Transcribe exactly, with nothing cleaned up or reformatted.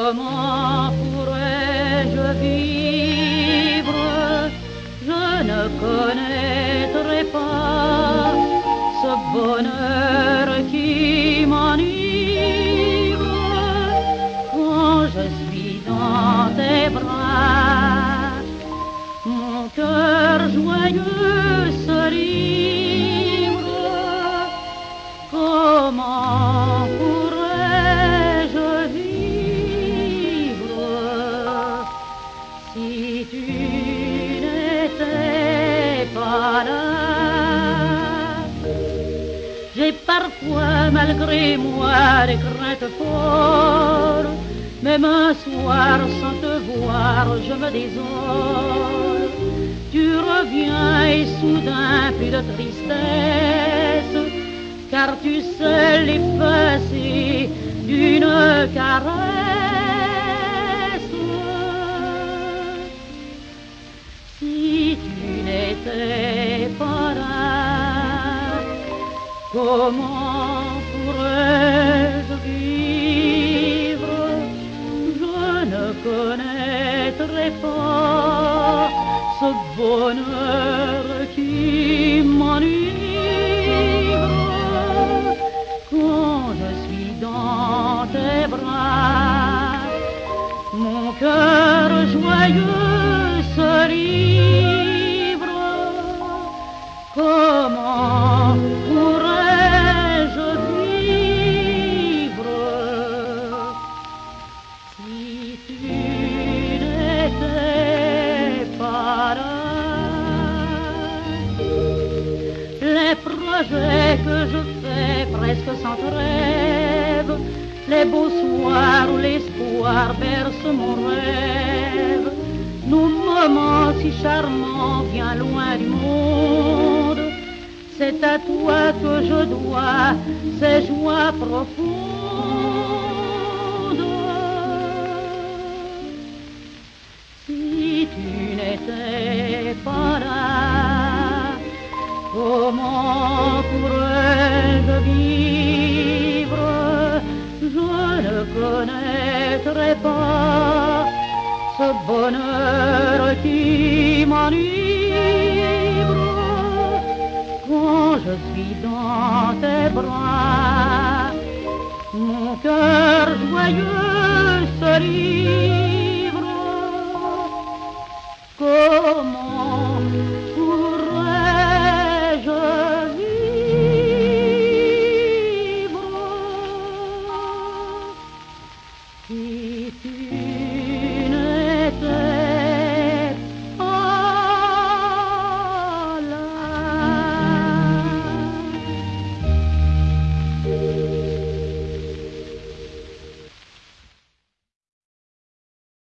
Comment pourrais-je vivre? Je ne connaîtrai pas ce bonheur qui m'enivre quand je suis dans tes bras. Mon cœur joyeux se livre. Comment pourrais-je vivre si tu n'étais pas là? J'ai parfois malgré moi des craintes folles, même un soir sans te voir je me désole. Tu reviens et soudain plus de tristesse, car tu sais l'effacer d'une caresse. Si tu n'étais pas là, comment pourrais-je vivre? Je ne connaîtrai pas ce bonheur qui m'enivre quand je suis dans tes bras. Mon cœur joyeux se livre. Comment pourrais-je vivre si tu n'étais pas là? Les projets que je fais presque sans trêve, les beaux soirs où l'espoir berce mon rêve, nos moments si charmants bien loin du monde, c'est à toi que je dois ces joies profondes. Si tu n'étais pas là, comment pourrais-je vivre? Je ne connaîtrai pas ce bonheur qui m'enivre quand je suis dans tes bras. Mon cœur joyeux se livre.